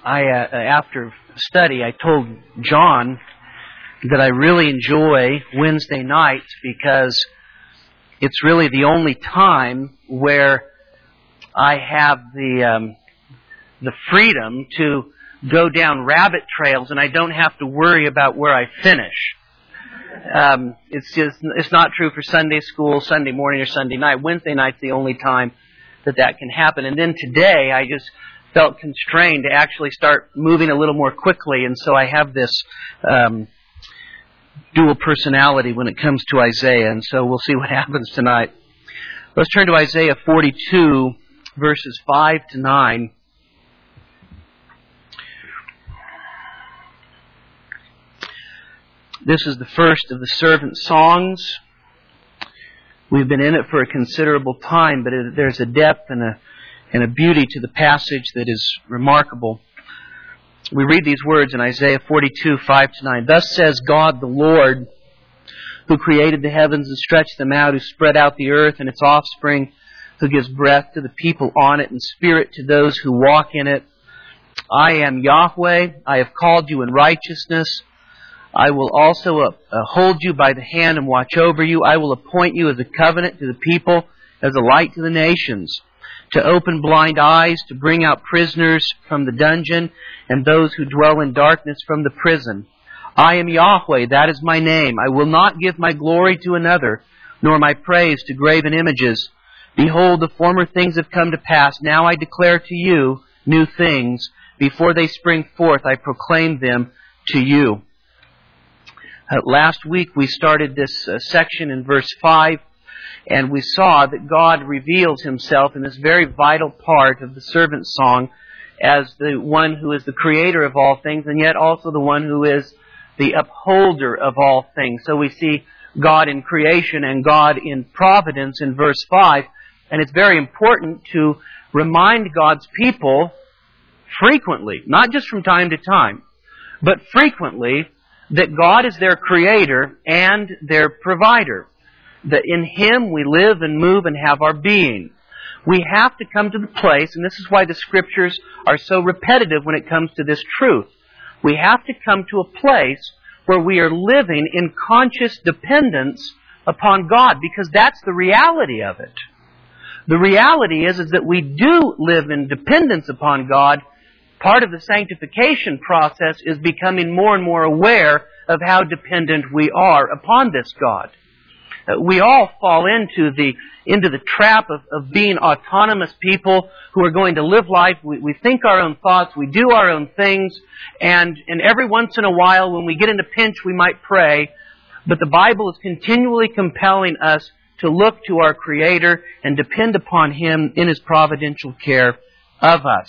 after study, I told John that I really enjoy Wednesday nights because it's really the only time where I have the freedom to go down rabbit trails and I don't have to worry about where I finish. It's not true for Sunday school, Sunday morning or Sunday night. Wednesday night's the only time that can happen. And then today I just felt constrained to actually start moving a little more quickly, and so I have this dual personality when it comes to Isaiah, and so we'll see what happens tonight. Let's turn to Isaiah 42, verses 5 to 9. This is the first of the servant songs. We've been in it for a considerable time, but there's a depth and a beauty to the passage that is remarkable. We read these words in Isaiah 42, 5 to 9. Thus says God the Lord, who created the heavens and stretched them out, who spread out the earth and its offspring, who gives breath to the people on it and spirit to those who walk in it. I am Yahweh. I have called you in righteousness. I will also hold you by the hand and watch over you. I will appoint you as a covenant to the people, as a light to the nations, to open blind eyes, to bring out prisoners from the dungeon, and those who dwell in darkness from the prison. I am Yahweh, that is my name. I will not give my glory to another, nor my praise to graven images. Behold, the former things have come to pass. Now I declare to you new things. Before they spring forth, I proclaim them to you. Last week we started this section in verse 5, and we saw that God reveals Himself in this very vital part of the servant song as the one who is the creator of all things, and yet also the one who is the upholder of all things. So we see God in creation and God in providence in verse 5, and it's very important to remind God's people frequently, not just from time to time, but frequently, that God is their creator and their provider. That in Him we live and move and have our being. We have to come to the place, and this is why the Scriptures are so repetitive when it comes to this truth. We have to come to a place where we are living in conscious dependence upon God, because that's the reality of it. The reality is that we do live in dependence upon God. Part of the sanctification process is becoming more and more aware of how dependent we are upon this God. We all fall into the trap of being autonomous people who are going to live life. We think our own thoughts, we do our own things, and every once in a while when we get in a pinch we might pray, but the Bible is continually compelling us to look to our Creator and depend upon Him in His providential care of us.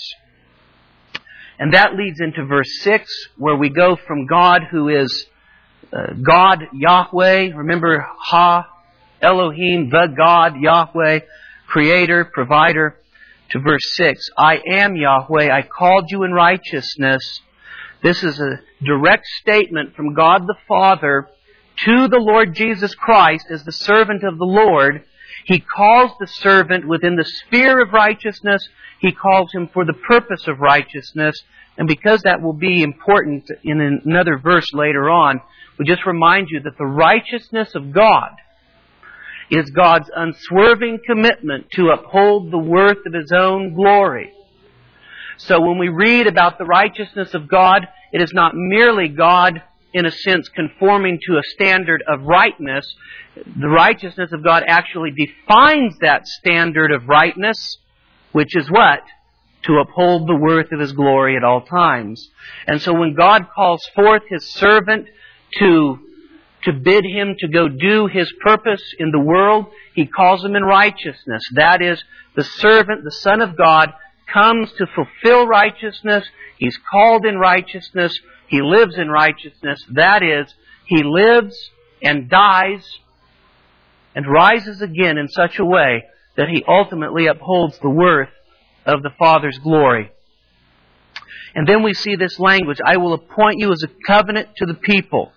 And that leads into verse 6, where we go from God who is God, Yahweh. Remember, Ha, Elohim, the God, Yahweh, Creator, Provider, to verse 6. I am Yahweh, I called you in righteousness. This is a direct statement from God the Father to the Lord Jesus Christ as the servant of the Lord. He calls the servant within the sphere of righteousness. He calls him for the purpose of righteousness. And because that will be important in another verse later on, we just remind you that the righteousness of God is God's unswerving commitment to uphold the worth of His own glory. So when we read about the righteousness of God, it is not merely God, in a sense, conforming to a standard of rightness. The righteousness of God actually defines that standard of rightness, which is what? To uphold the worth of His glory at all times. And so when God calls forth His servant to bid him to go do His purpose in the world, He calls him in righteousness. That is, the servant, the Son of God, comes to fulfill righteousness. He's called in righteousness. He lives in righteousness. That is, He lives and dies and rises again in such a way that He ultimately upholds the worth of the Father's glory. And then we see this language, I will appoint you as a covenant to the people.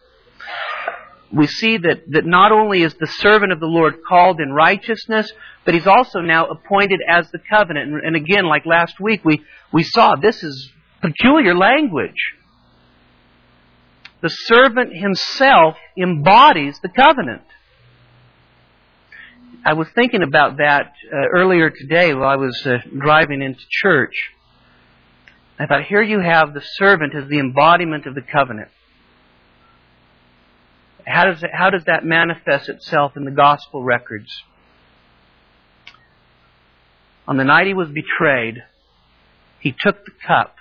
We see that not only is the servant of the Lord called in righteousness, but he's also now appointed as the covenant. And again, like last week, we saw this is peculiar language. The servant himself embodies the covenant. I was thinking about that earlier today while I was driving into church. I thought, here you have the servant as the embodiment of the covenant. How does that manifest itself in the gospel records? On the night he was betrayed, he took the cup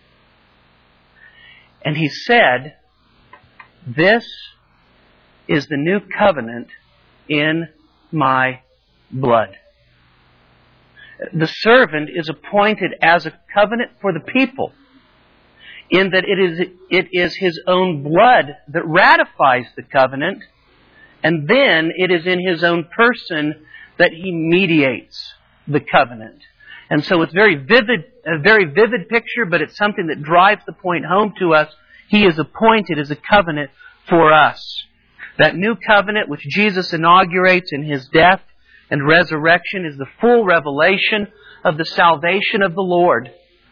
and he said, "This is the new covenant in my blood." The servant is appointed as a covenant for the people, in that it is his own blood that ratifies the covenant, and then it is in his own person that he mediates the covenant. And so it's a very vivid picture, but it's something that drives the point home to us. He is appointed as a covenant for us. That new covenant which Jesus inaugurates in His death and resurrection is the full revelation of the salvation of the Lord.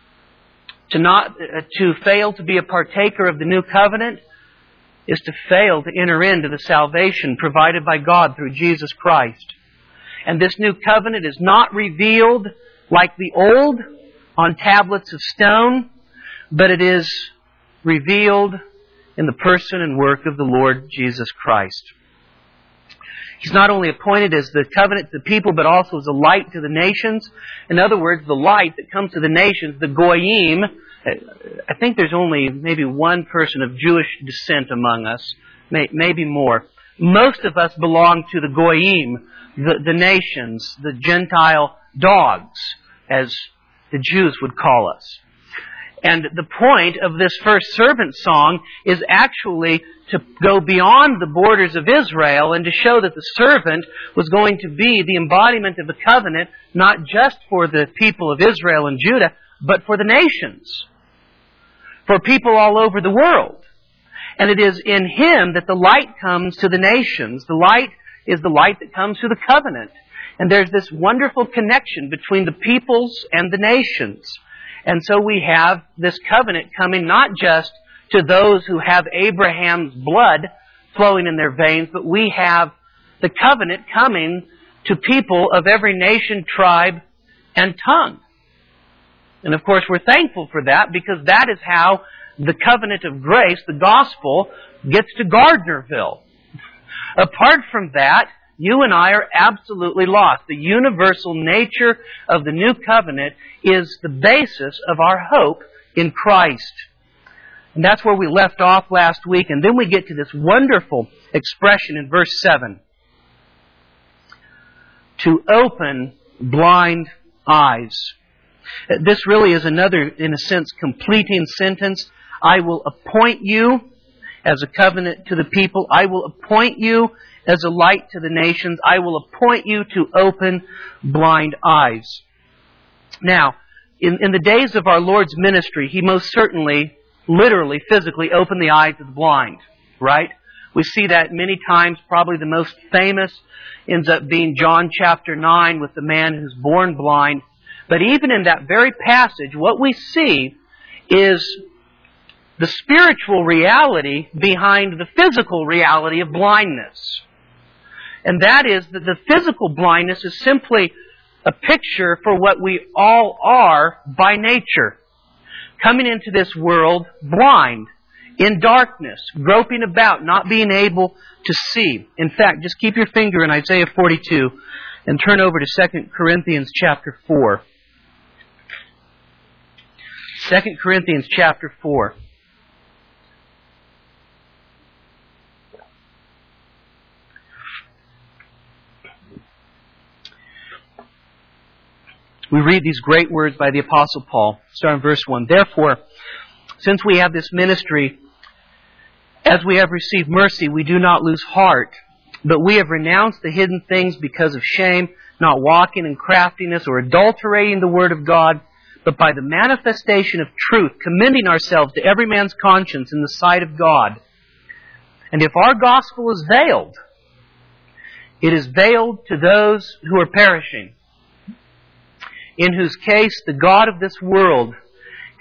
To fail to be a partaker of the new covenant is to fail to enter into the salvation provided by God through Jesus Christ. And this new covenant is not revealed like the old on tablets of stone, but it is revealed in the person and work of the Lord Jesus Christ. He's not only appointed as the covenant to the people, but also as a light to the nations. In other words, the light that comes to the nations, the Goyim. I think there's only maybe one person of Jewish descent among us, maybe more. Most of us belong to the Goyim, the nations, the Gentile dogs, as the Jews would call us. And the point of this first servant song is actually to go beyond the borders of Israel and to show that the servant was going to be the embodiment of the covenant, not just for the people of Israel and Judah, but for the nations, for people all over the world. And it is in Him that the light comes to the nations. The light is the light that comes to the covenant. And there's this wonderful connection between the peoples and the nations. And so we have this covenant coming not just to those who have Abraham's blood flowing in their veins, but we have the covenant coming to people of every nation, tribe, and tongue. And of course we're thankful for that, because that is how the covenant of grace, the gospel, gets to Gardnerville. Apart from that, you and I are absolutely lost. The universal nature of the new covenant is the basis of our hope in Christ. And that's where we left off last week. And then we get to this wonderful expression in verse 7. To open blind eyes. This really is another, in a sense, completing sentence. I will appoint you as a covenant to the people. I will appoint you as a light to the nations. I will appoint you to open blind eyes. Now, in the days of our Lord's ministry, He most certainly, literally, physically opened the eyes of the blind, right? We see that many times. Probably the most famous ends up being John chapter 9 with the man who's born blind. But even in that very passage, what we see is the spiritual reality behind the physical reality of blindness. And that is that the physical blindness is simply a picture for what we all are by nature. Coming into this world blind, in darkness, groping about, not being able to see. In fact, just keep your finger in Isaiah 42 and turn over to 2 Corinthians chapter 4. 2 Corinthians chapter 4. We read these great words by the Apostle Paul. Start in verse 1. Therefore, since we have this ministry, as we have received mercy, we do not lose heart, but we have renounced the hidden things because of shame, not walking in craftiness or adulterating the word of God, but by the manifestation of truth, commending ourselves to every man's conscience in the sight of God. And if our gospel is veiled, it is veiled to those who are perishing, in whose case the God of this world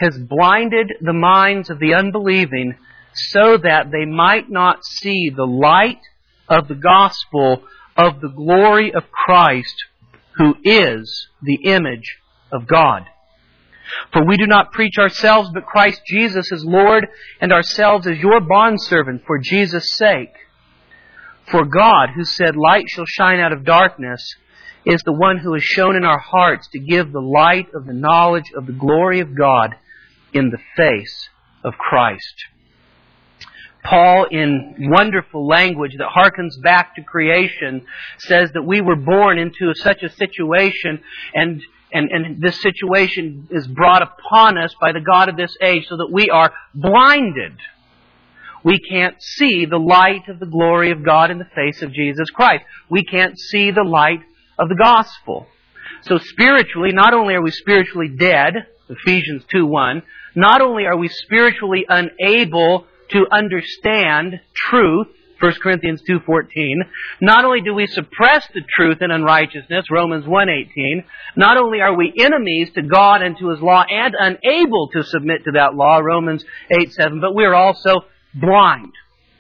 has blinded the minds of the unbelieving so that they might not see the light of the gospel of the glory of Christ, who is the image of God. For we do not preach ourselves, but Christ Jesus as Lord, and ourselves as your bondservant for Jesus' sake. For God, who said, light shall shine out of darkness, is the one who has shown in our hearts to give the light of the knowledge of the glory of God in the face of Christ. Paul, in wonderful language that harkens back to creation, says that we were born into such a situation, and this situation is brought upon us by the God of this age so that we are blinded. We can't see the light of the glory of God in the face of Jesus Christ. We can't see the light of the gospel. So spiritually, not only are we spiritually dead, Ephesians 2:1, not only are we spiritually unable to understand truth, 1 Corinthians 2:14, not only do we suppress the truth in unrighteousness, Romans 1:18, not only are we enemies to God and to His law and unable to submit to that law, Romans 8:7, but we are also blind.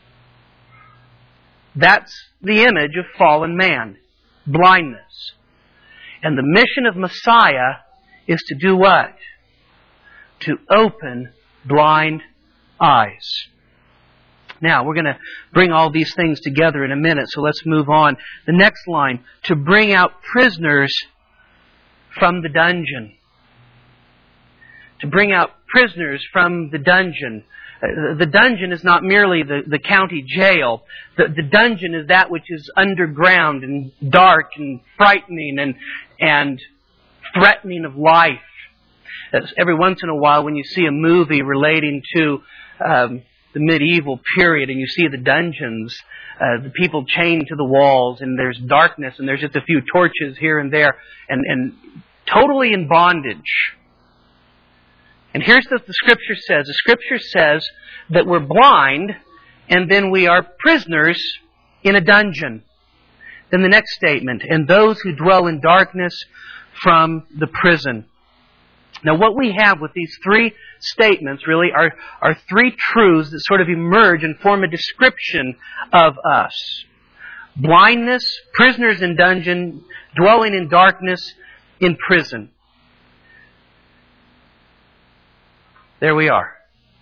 That's the image of fallen man. Blindness. And the mission of Messiah is to do what? To open blind eyes. Now, we're going to bring all these things together in a minute, so let's move on. The next line, to bring out prisoners from the dungeon. To bring out prisoners from the dungeon. The dungeon is not merely the county jail. The dungeon is that which is underground and dark and frightening and threatening of life. Every once in a while when you see a movie relating to the medieval period and you see the dungeons, the people chained to the walls and there's darkness and there's just a few torches here and there and totally in bondage. And here's what the Scripture says. The Scripture says that we're blind and then we are prisoners in a dungeon. Then the next statement, and those who dwell in darkness from the prison. Now what we have with these three statements really are three truths that sort of emerge and form a description of us. Blindness, prisoners in dungeon, dwelling in darkness, in prison. There we are.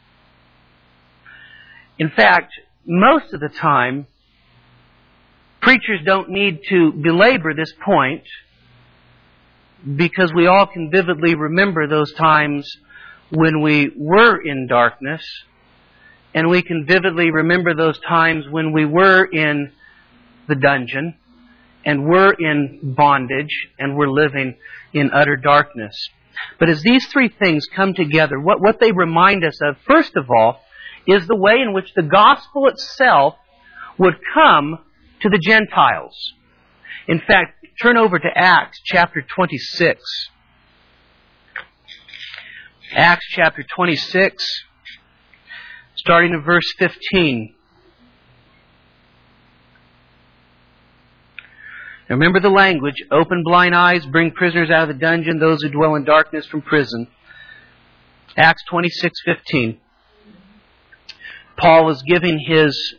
In fact, most of the time, preachers don't need to belabor this point because we all can vividly remember those times when we were in darkness, and we can vividly remember those times when we were in the dungeon, and were in bondage, and were living in utter darkness. But as these three things come together, what they remind us of, first of all, is the way in which the gospel itself would come to the Gentiles. In fact, turn over to Acts chapter 26. Acts chapter 26, starting in verse 15. Now remember the language, open blind eyes, bring prisoners out of the dungeon, those who dwell in darkness from prison. Acts 26:15. Paul is giving his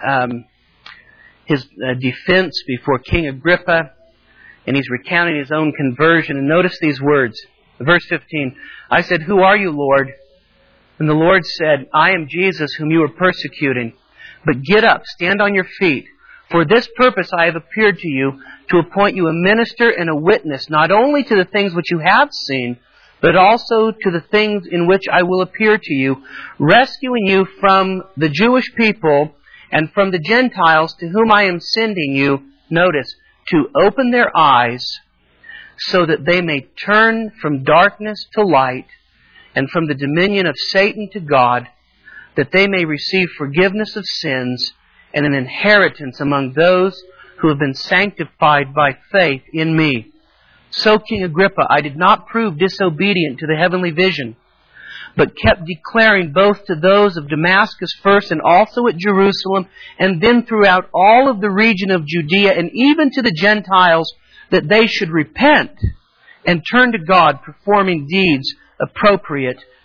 defense before King Agrippa, and he's recounting his own conversion. And notice these words. Verse 15, I said, who are you, Lord? And the Lord said, I am Jesus whom you are persecuting. But get up, stand on your feet. For this purpose I have appeared to you, to appoint you a minister and a witness, not only to the things which you have seen, but also to the things in which I will appear to you, rescuing you from the Jewish people and from the Gentiles to whom I am sending you, notice, to open their eyes so that they may turn from darkness to light and from the dominion of Satan to God, that they may receive forgiveness of sins and an inheritance among those who have been sanctified by faith in me. So, King Agrippa, I did not prove disobedient to the heavenly vision, but kept declaring both to those of Damascus first and also at Jerusalem, and then throughout all of the region of Judea and even to the Gentiles, that they should repent and turn to God, performing deeds appropriate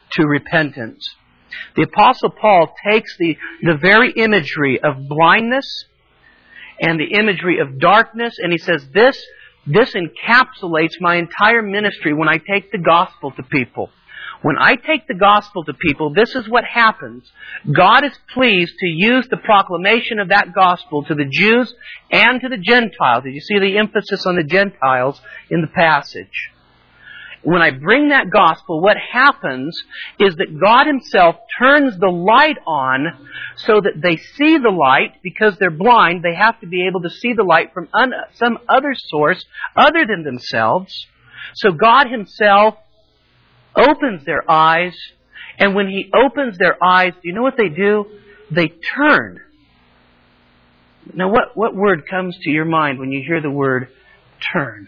to repentance. The Apostle Paul takes the very imagery of blindness and the imagery of darkness, and he says, this encapsulates my entire ministry when I take the gospel to people. When I take the gospel to people, this is what happens. God is pleased to use the proclamation of that gospel to the Jews and to the Gentiles. Did you see the emphasis on the Gentiles in the passage? When I bring that gospel, what happens is that God Himself turns the light on so that they see the light. Because they're blind, they have to be able to see the light from some other source other than themselves. So God Himself opens their eyes, and when He opens their eyes, do you know what they do? They turn. Now what word comes to your mind when you hear the word turn?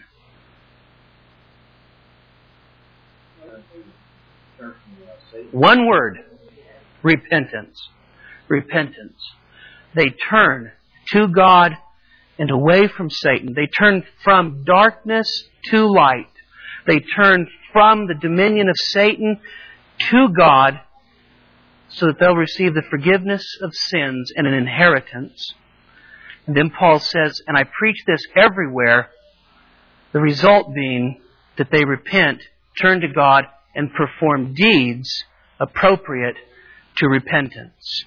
One word. Repentance. Repentance. They turn to God and away from Satan. They turn from darkness to light. They turn from the dominion of Satan to God so that they'll receive the forgiveness of sins and an inheritance. And then Paul says, and I preach this everywhere, the result being that they repent, turn to God, and perform deeds appropriate to repentance.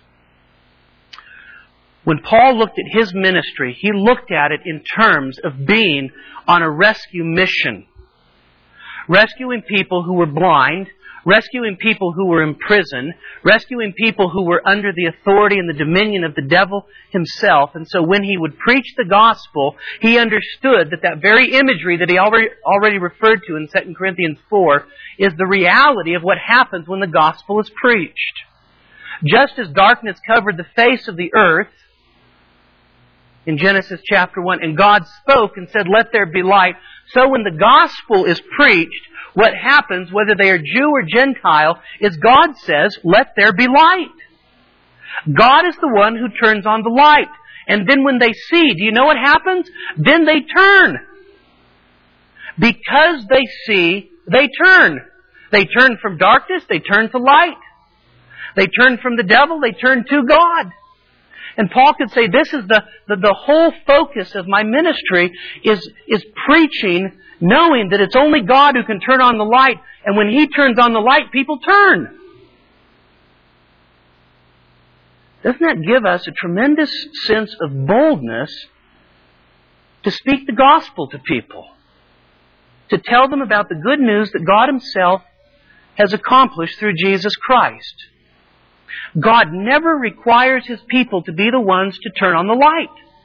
When Paul looked at his ministry, he looked at it in terms of being on a rescue mission. Rescuing people who were blind, rescuing people who were in prison, rescuing people who were under the authority and the dominion of the devil himself. And so when he would preach the gospel, he understood that very imagery that he already referred to in 2 Corinthians 4 is the reality of what happens when the gospel is preached. Just as darkness covered the face of the earth in Genesis chapter 1, and God spoke and said, "Let there be light," so when the gospel is preached, what happens, whether they are Jew or Gentile, is God says, "Let there be light." God is the one who turns on the light. And then when they see, do you know what happens? Then they turn. Because they see, they turn. They turn from darkness, they turn to light. They turn from the devil, they turn to God. And Paul could say, this is the whole focus of my ministry is preaching, knowing that it's only God who can turn on the light. And when He turns on the light, people turn. Doesn't that give us a tremendous sense of boldness to speak the gospel to people? To tell them about the good news that God Himself has accomplished through Jesus Christ. God never requires His people to be the ones to turn on the light.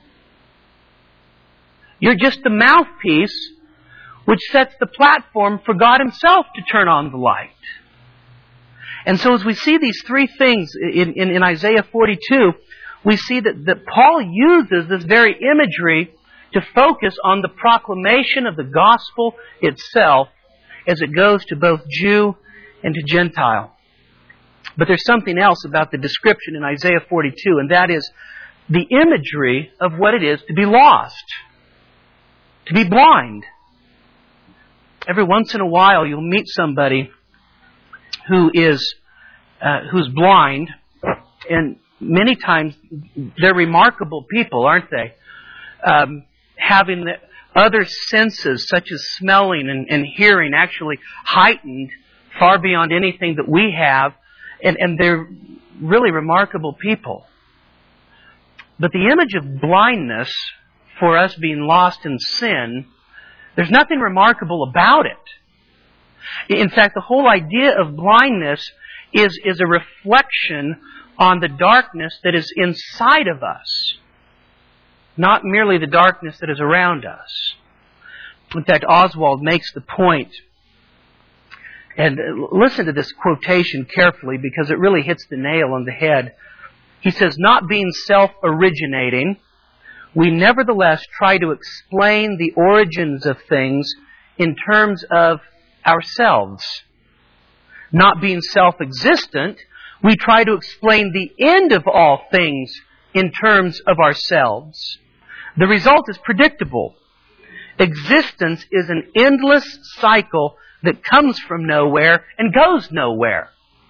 You're just the mouthpiece which sets the platform for God Himself to turn on the light. And so as we see these three things in Isaiah 42, we see that Paul uses this very imagery to focus on the proclamation of the gospel itself as it goes to both Jew and to Gentile. But there's something else about the description in Isaiah 42, and that is the imagery of what it is to be lost, to be blind. Every once in a while, you'll meet somebody who's blind, and many times they're remarkable people, aren't they? Having the other senses, such as smelling and hearing, actually heightened far beyond anything that we have. And they're really remarkable people. But the image of blindness, for us being lost in sin, there's nothing remarkable about it. In fact, the whole idea of blindness is a reflection on the darkness that is inside of us, not merely the darkness that is around us. In fact, Oswald makes the point, and listen to this quotation carefully because it really hits the nail on the head. He says, "Not being self-originating, we nevertheless try to explain the origins of things in terms of ourselves. Not being self-existent, we try to explain the end of all things in terms of ourselves. The result is predictable. Existence is an endless cycle that comes from nowhere and goes nowhere.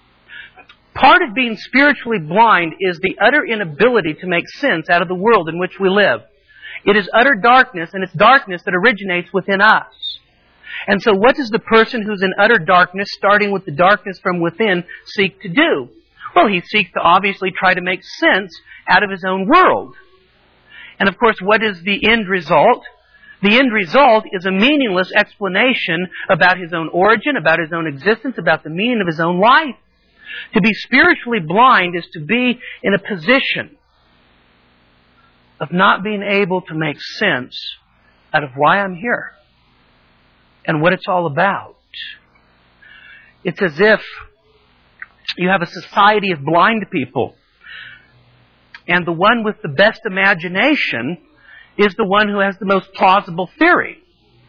Part of being spiritually blind is the utter inability to make sense out of the world in which we live. It is utter darkness, and it's darkness that originates within us. And so what does the person who's in utter darkness, starting with the darkness from within, seek to do? Well, he seeks to obviously try to make sense out of his own world. And of course, what is the end result? The end result is a meaningless explanation about his own origin, about his own existence, about the meaning of his own life. To be spiritually blind is to be in a position of not being able to make sense out of why I'm here and what it's all about. It's as if you have a society of blind people, and the one with the best imagination is the one who has the most plausible theory.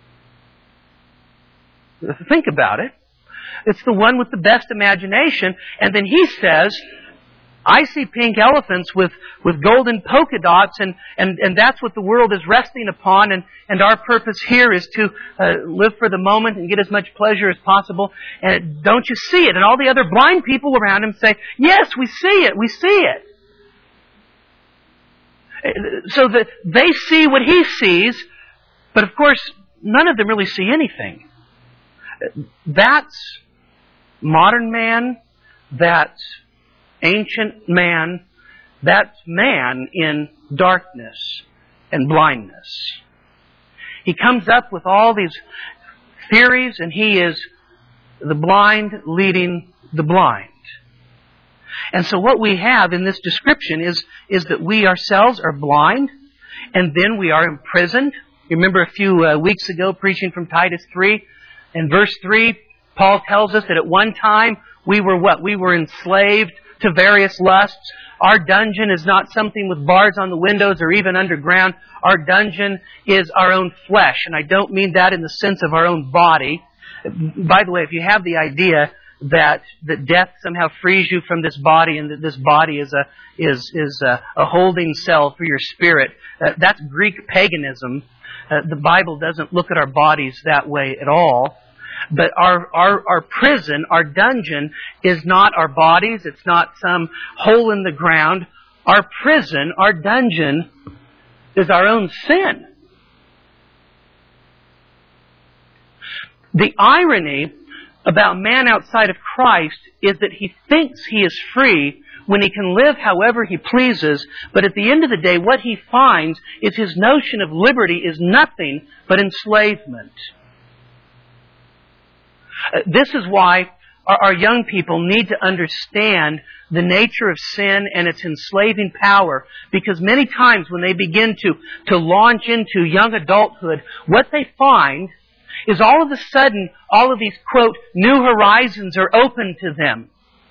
Think about it. It's the one with the best imagination, and then he says, I see pink elephants with golden polka dots, and that's what the world is resting upon, and our purpose here is to live for the moment and get as much pleasure as possible. And don't you see it? And all the other blind people around him say, yes, we see it, we see it. So that they see what he sees, but of course, none of them really see anything. That's modern man, that's ancient man, that's man in darkness and blindness. He comes up with all these theories, and he is the blind leading the blind. And so what we have in this description is that we ourselves are blind, and then we are imprisoned. You remember a few weeks ago preaching from Titus 3, in verse 3, Paul tells us that at one time we were what? We were enslaved to various lusts. Our dungeon is not something with bars on the windows or even underground. Our dungeon is our own flesh, and I don't mean that in the sense of our own body. By the way, if you have the idea that death somehow frees you from this body, and that this body is a holding cell for your spirit, that's Greek paganism. The Bible doesn't look at our bodies that way at all. But our prison, our dungeon, is not our bodies. It's not some hole in the ground. Our prison, our dungeon, is our own sin. The irony about man outside of Christ is that he thinks he is free when he can live however he pleases, but at the end of the day, what he finds is his notion of liberty is nothing but enslavement. This is why our young people need to understand the nature of sin and its enslaving power, because many times when they begin to launch into young adulthood, what they find is all of a sudden, all of these, quote, new horizons are open to them.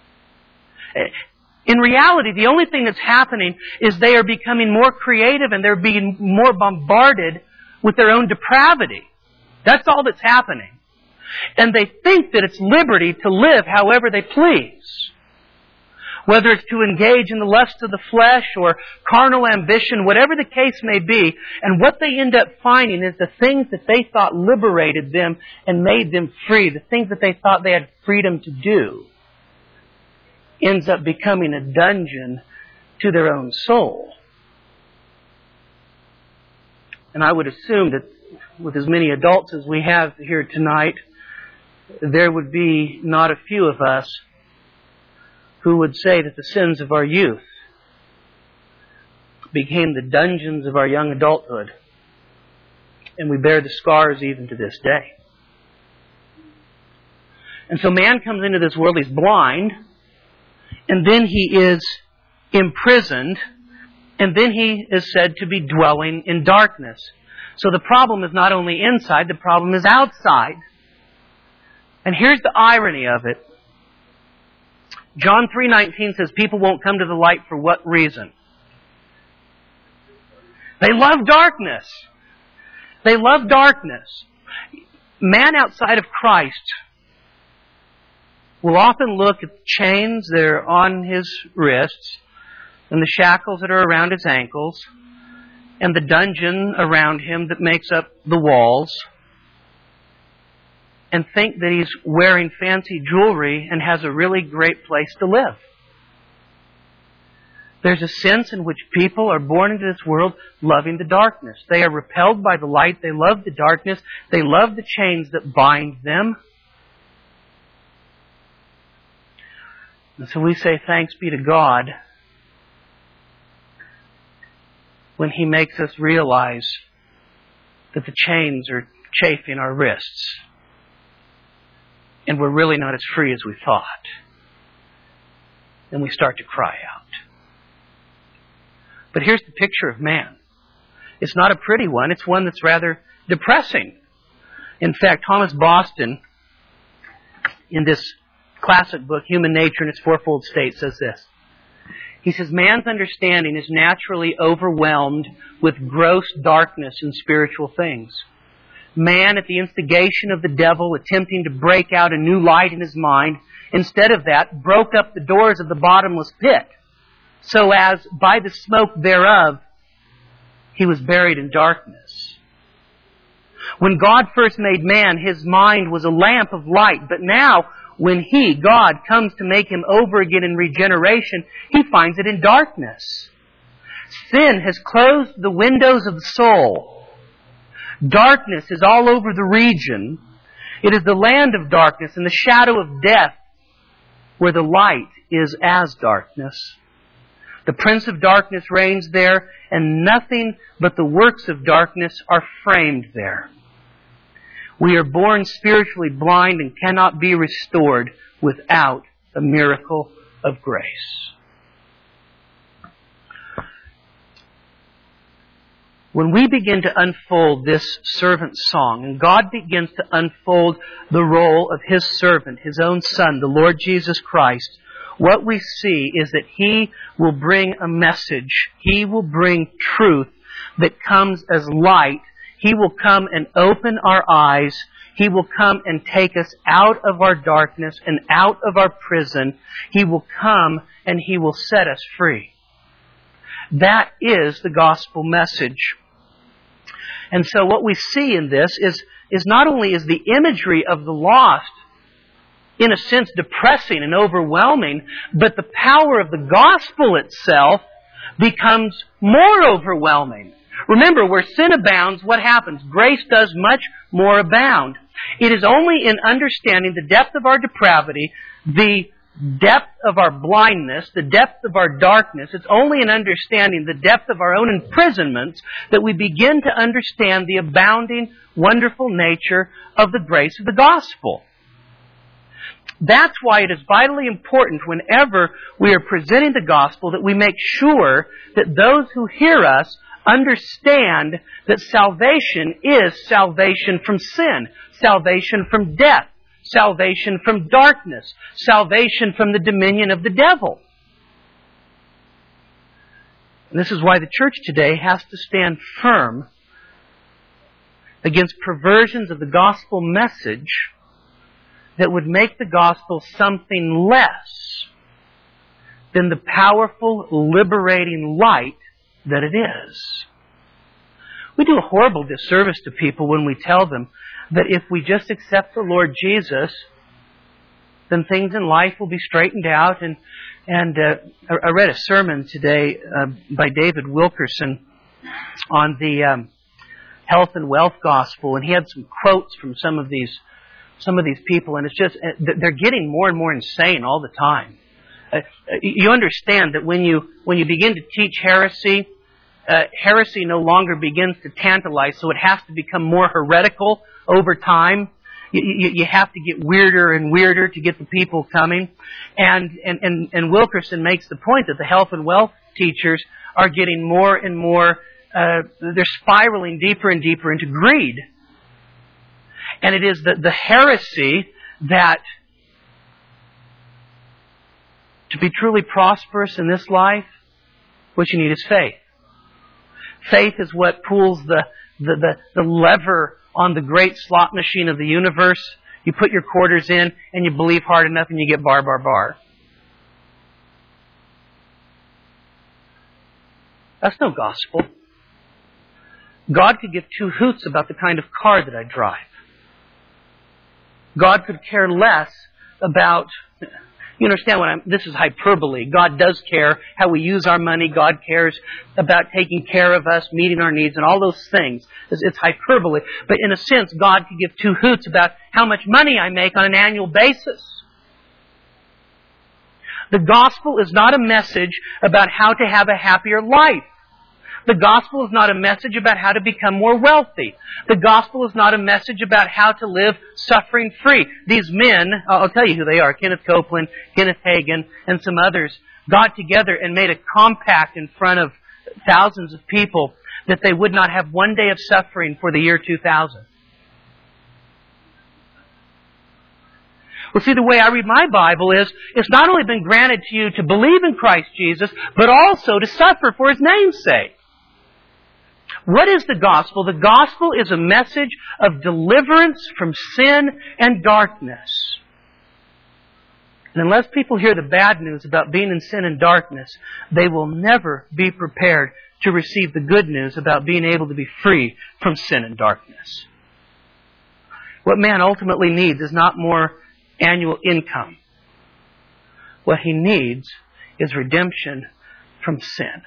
In reality, the only thing that's happening is they are becoming more creative, and they're being more bombarded with their own depravity. That's all that's happening. And they think that it's liberty to live however they please. Whether it's to engage in the lust of the flesh or carnal ambition, whatever the case may be. And what they end up finding is the things that they thought liberated them and made them free, the things that they thought they had freedom to do, ends up becoming a dungeon to their own soul. And I would assume that with as many adults as we have here tonight, there would be not a few of us who would say that the sins of our youth became the dungeons of our young adulthood, and we bear the scars even to this day. And so man comes into this world, he's blind, and then he is imprisoned, and then he is said to be dwelling in darkness. So the problem is not only inside, the problem is outside. And here's the irony of it. John 3:19 says people won't come to the light for what reason? They love darkness. They love darkness. Man outside of Christ will often look at the chains that are on his wrists and the shackles that are around his ankles and the dungeon around him that makes up the walls, and think that he's wearing fancy jewelry and has a really great place to live. There's a sense in which people are born into this world loving the darkness. They are repelled by the light. They love the darkness. They love the chains that bind them. And so we say thanks be to God when He makes us realize that the chains are chafing our wrists and we're really not as free as we thought. And we start to cry out. But here's the picture of man. It's not a pretty one. It's one that's rather depressing. In fact, Thomas Boston, in this classic book, Human Nature in its Fourfold State, says this. He says, man's understanding is naturally overwhelmed with gross darkness in spiritual things. Man, at the instigation of the devil, attempting to break out a new light in his mind, instead of that, broke up the doors of the bottomless pit, so as, by the smoke thereof, he was buried in darkness. When God first made man, his mind was a lamp of light. But now, when He, God, comes to make him over again in regeneration, He finds it in darkness. Sin has closed the windows of the soul. Darkness is all over the region. It is the land of darkness and the shadow of death, where the light is as darkness. The prince of darkness reigns there, and nothing but the works of darkness are framed there. We are born spiritually blind and cannot be restored without the miracle of grace. When we begin to unfold this servant song, and God begins to unfold the role of His servant, His own Son, the Lord Jesus Christ, what we see is that He will bring a message. He will bring truth that comes as light. He will come and open our eyes. He will come and take us out of our darkness and out of our prison. He will come and He will set us free. That is the gospel message. And so what we see in this is not only is the imagery of the lost, in a sense, depressing and overwhelming, but the power of the gospel itself becomes more overwhelming. Remember, where sin abounds, what happens? Grace does much more abound. It is only in understanding the depth of our depravity, the depth of our blindness, the depth of our darkness, it's only in understanding the depth of our own imprisonments that we begin to understand the abounding, wonderful nature of the grace of the gospel. That's why it is vitally important whenever we are presenting the gospel that we make sure that those who hear us understand that salvation is salvation from sin, salvation from death, salvation from darkness, salvation from the dominion of the devil. And this is why the church today has to stand firm against perversions of the gospel message that would make the gospel something less than the powerful, liberating light that it is. We do a horrible disservice to people when we tell them that if we just accept the Lord Jesus, then things in life will be straightened out. And I read a sermon today by David Wilkerson on the health and wealth gospel, and he had some quotes from some of these people, and it's just they're getting more and more insane all the time. You understand that when you begin to teach heresy, heresy no longer begins to tantalize, so it has to become more heretical over time. You have to get weirder and weirder to get the people coming. And Wilkerson makes the point that the health and wealth teachers are getting more and more, they're spiraling deeper and deeper into greed. And it is the heresy that to be truly prosperous in this life, what you need is faith. Faith is what pulls the lever on the great slot machine of the universe. You put your quarters in and you believe hard enough and you get bar, bar, bar. That's no gospel. God could give two hoots about the kind of car that I drive. God could care less about You understand this is hyperbole. God does care how we use our money. God cares about taking care of us, meeting our needs, and all those things. It's hyperbole. But in a sense, God could give two hoots about how much money I make on an annual basis. The gospel is not a message about how to have a happier life. The gospel is not a message about how to become more wealthy. The gospel is not a message about how to live suffering-free. These men, I'll tell you who they are, Kenneth Copeland, Kenneth Hagin, and some others, got together and made a compact in front of thousands of people that they would not have one day of suffering for the year 2000. Well, see, the way I read my Bible is, it's not only been granted to you to believe in Christ Jesus, but also to suffer for His name's sake. What is the gospel? The gospel is a message of deliverance from sin and darkness. And unless people hear the bad news about being in sin and darkness, they will never be prepared to receive the good news about being able to be free from sin and darkness. What man ultimately needs is not more annual income. What he needs is redemption from sin.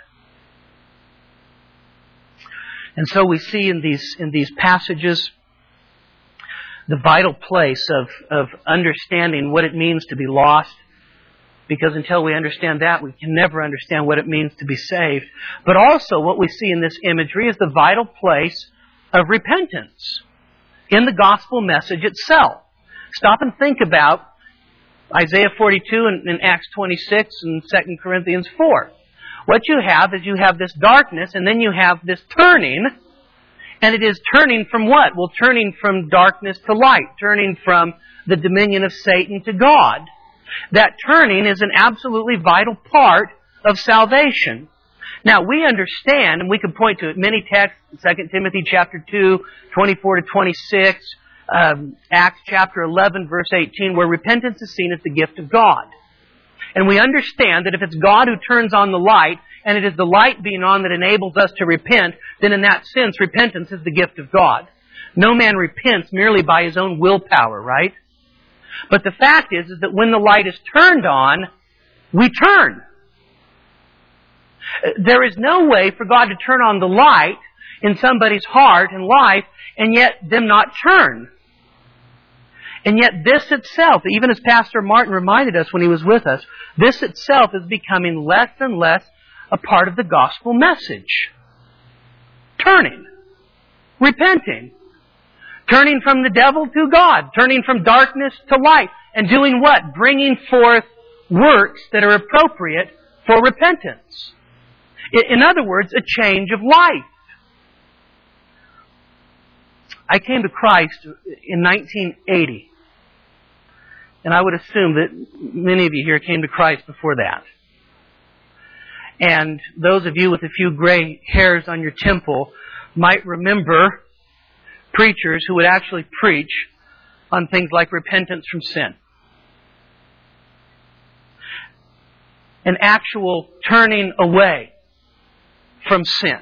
And so we see in these passages the vital place of understanding what it means to be lost. Because until we understand that, we can never understand what it means to be saved. But also what we see in this imagery is the vital place of repentance in the gospel message itself. Stop and think about Isaiah 42 and Acts 26 and 2 Corinthians 4. What you have is you have this darkness, and then you have this turning. And it is turning from what? Well, turning from darkness to light. Turning from the dominion of Satan to God. That turning is an absolutely vital part of salvation. Now, we understand, and we can point to many texts, 2 Timothy chapter 2, 24 to 26, Acts chapter 11, verse 18, where repentance is seen as the gift of God. And we understand that if it's God who turns on the light, and it is the light being on that enables us to repent, then in that sense, repentance is the gift of God. No man repents merely by his own willpower, right? But the fact is that when the light is turned on, we turn. There is no way for God to turn on the light in somebody's heart and life, and yet them not turn. And yet this itself, even as Pastor Martin reminded us when he was with us, this itself is becoming less and less a part of the gospel message. Turning. Repenting. Turning from the devil to God. Turning from darkness to light. And doing what? Bringing forth works that are appropriate for repentance. In other words, a change of life. I came to Christ in 1980. And I would assume that many of you here came to Christ before that. And those of you with a few gray hairs on your temple might remember preachers who would actually preach on things like repentance from sin. An actual turning away from sin.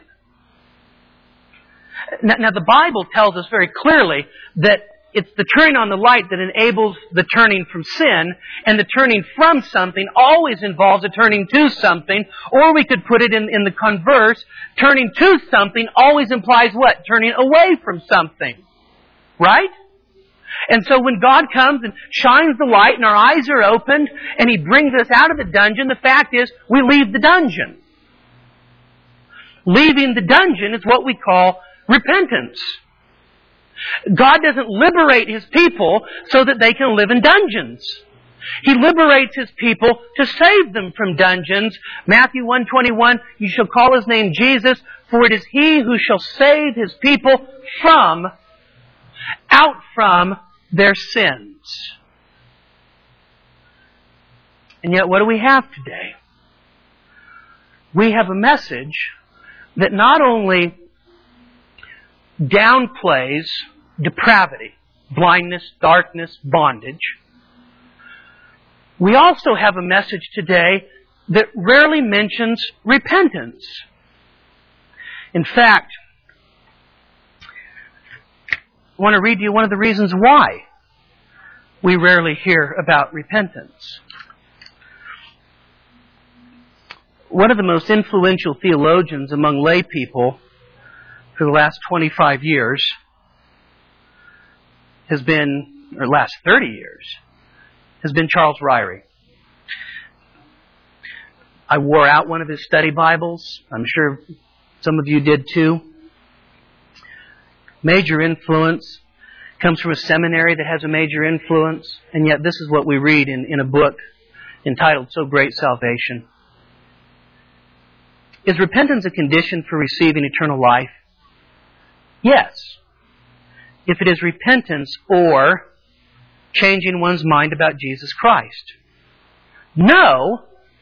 Now the Bible tells us very clearly that it's the turning on the light that enables the turning from sin, and the turning from something always involves a turning to something, or we could put it in the converse, turning to something always implies what? Turning away from something. Right? And so when God comes and shines the light and our eyes are opened and He brings us out of the dungeon, the fact is we leave the dungeon. Leaving the dungeon is what we call repentance. God doesn't liberate His people so that they can live in dungeons. He liberates His people to save them from dungeons. Matthew 1:21, you shall call His name Jesus, for it is He who shall save His people out from their sins. And yet what do we have today? We have a message that not only downplays depravity, blindness, darkness, bondage. We also have a message today that rarely mentions repentance. In fact, I want to read to you one of the reasons why we rarely hear about repentance. One of the most influential theologians among lay people for the last 25 years has been, or last 30 years, has been Charles Ryrie. I wore out one of his study Bibles. I'm sure some of you did too. Major influence. Comes from a seminary that has a major influence. And yet this is what we read in a book entitled So Great Salvation. Is repentance a condition for receiving eternal life? Yes. If it is repentance or changing one's mind about Jesus Christ. No.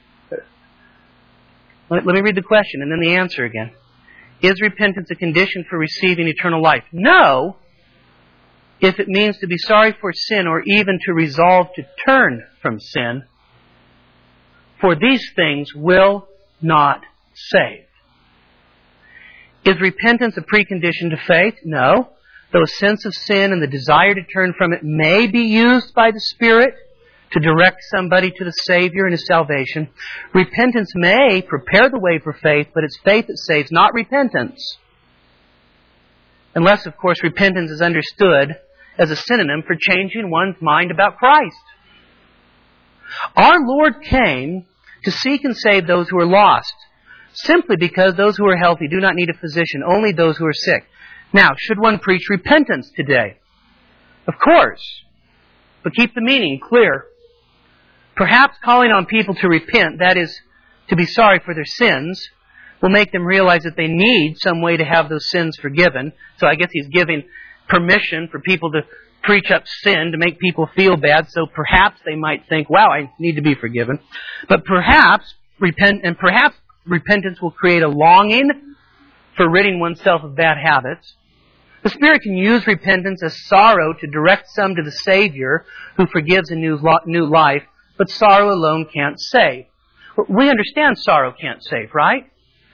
Let me read the question and then the answer again. Is repentance a condition for receiving eternal life? No. If it means to be sorry for sin or even to resolve to turn from sin, for these things will not save. Is repentance a precondition to faith? No. Though a sense of sin and the desire to turn from it may be used by the Spirit to direct somebody to the Savior and His salvation, repentance may prepare the way for faith, but it's faith that saves, not repentance. Unless, of course, repentance is understood as a synonym for changing one's mind about Christ. Our Lord came to seek and save those who are lost, simply because those who are healthy do not need a physician, only those who are sick. Now, should one preach repentance today? Of course. But keep the meaning clear. Perhaps calling on people to repent, that is, to be sorry for their sins, will make them realize that they need some way to have those sins forgiven. So I guess he's giving permission for people to preach up sin to make people feel bad. So perhaps they might think, wow, I need to be forgiven. But perhaps repentance will create a longing for ridding oneself of bad habits. The Spirit can use repentance as sorrow to direct some to the Savior who forgives a new life, but sorrow alone can't save. We understand sorrow can't save, right?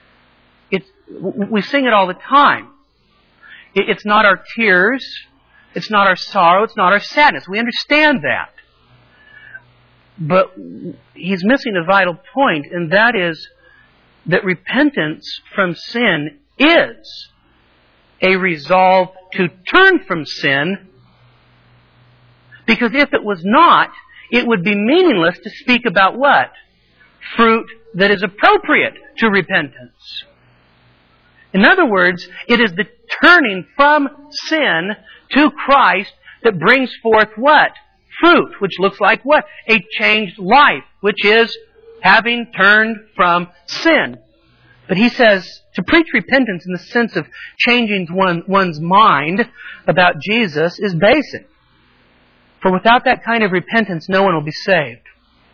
We sing it all the time. It's not our tears, it's not our sorrow, it's not our sadness. We understand that. But he's missing a vital point, and that is that repentance from sin is a resolve to turn from sin, because if it was not, it would be meaningless to speak about what? Fruit that is appropriate to repentance. In other words, it is the turning from sin to Christ that brings forth what? Fruit, which looks like what? A changed life, which is having turned from sin. But he says, to preach repentance in the sense of changing one's mind about Jesus is basic. For without that kind of repentance, no one will be saved.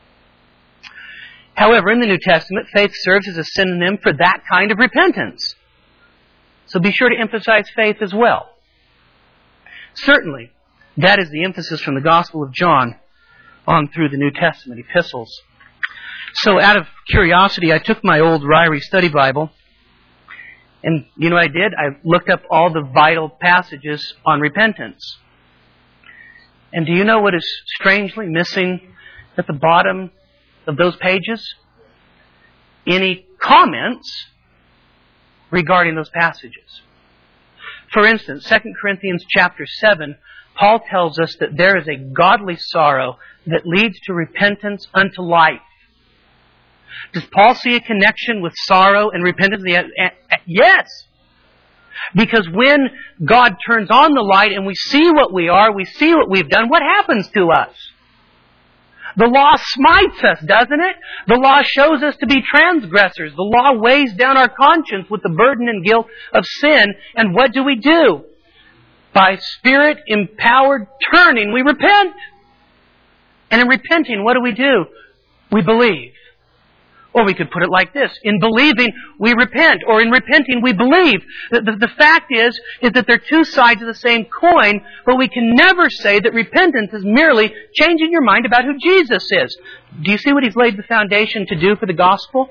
However, in the New Testament, faith serves as a synonym for that kind of repentance. So be sure to emphasize faith as well. Certainly, that is the emphasis from the Gospel of John on through the New Testament epistles. So out of curiosity, I took my old Ryrie study Bible, and you know what I did? I looked up all the vital passages on repentance. And do you know what is strangely missing at the bottom of those pages? Any comments regarding those passages. For instance, 2 Corinthians chapter 7, Paul tells us that there is a godly sorrow that leads to repentance unto life. Does Paul see a connection with sorrow and repentance? Yes. Because when God turns on the light and we see what we are, we see what we've done, what happens to us? The law smites us, doesn't it? The law shows us to be transgressors. The law weighs down our conscience with the burden and guilt of sin. And what do? By Spirit-empowered turning, we repent. And in repenting, what do? We believe. Or we could put it like this. In believing, we repent. Or in repenting, we believe. The fact is that they're two sides of the same coin, but we can never say that repentance is merely changing your mind about who Jesus is. Do you see what he's laid the foundation to do for the gospel?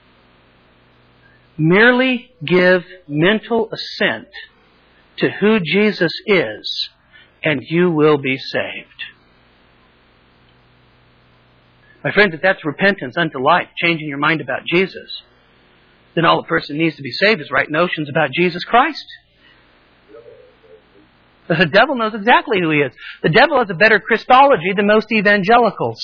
Merely give mental assent to who Jesus is, and you will be saved. My friends, if that's repentance unto life, changing your mind about Jesus, then all a person needs to be saved is right notions about Jesus Christ. The devil knows exactly who he is. The devil has a better Christology than most evangelicals.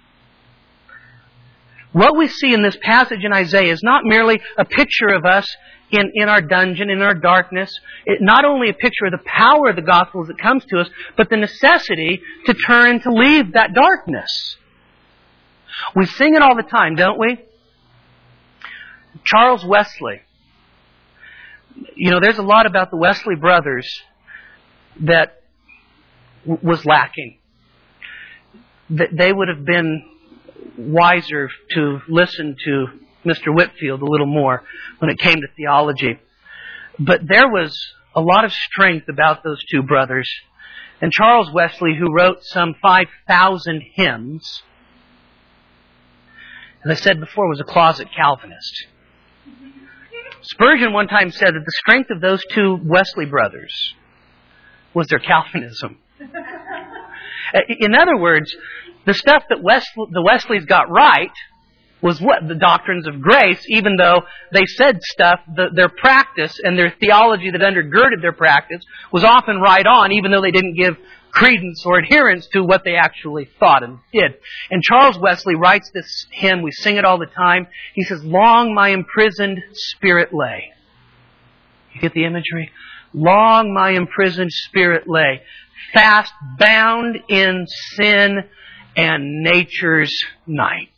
What we see in this passage in Isaiah is not merely a picture of us in our dungeon, in our darkness. It's not only a picture of the power of the gospel as it comes to us, but the necessity to turn to leave that darkness. We sing it all the time, don't we? Charles Wesley. You know, there's a lot about the Wesley brothers that was lacking. They would have been wiser to listen to Mr. Whitefield a little more when it came to theology. But there was a lot of strength about those two brothers. And Charles Wesley, who wrote some 5,000 hymns, as I said before, was a closet Calvinist. Spurgeon one time said that the strength of those two Wesley brothers was their Calvinism. In other words, the stuff that the Wesleys got right was what? The doctrines of grace, even though they said stuff, their practice and their theology that undergirded their practice was often right on, even though they didn't give credence or adherence to what they actually thought and did. And Charles Wesley writes this hymn, we sing it all the time. He says, "Long my imprisoned spirit lay." You get the imagery? Long my imprisoned spirit lay, fast bound in sin and nature's night.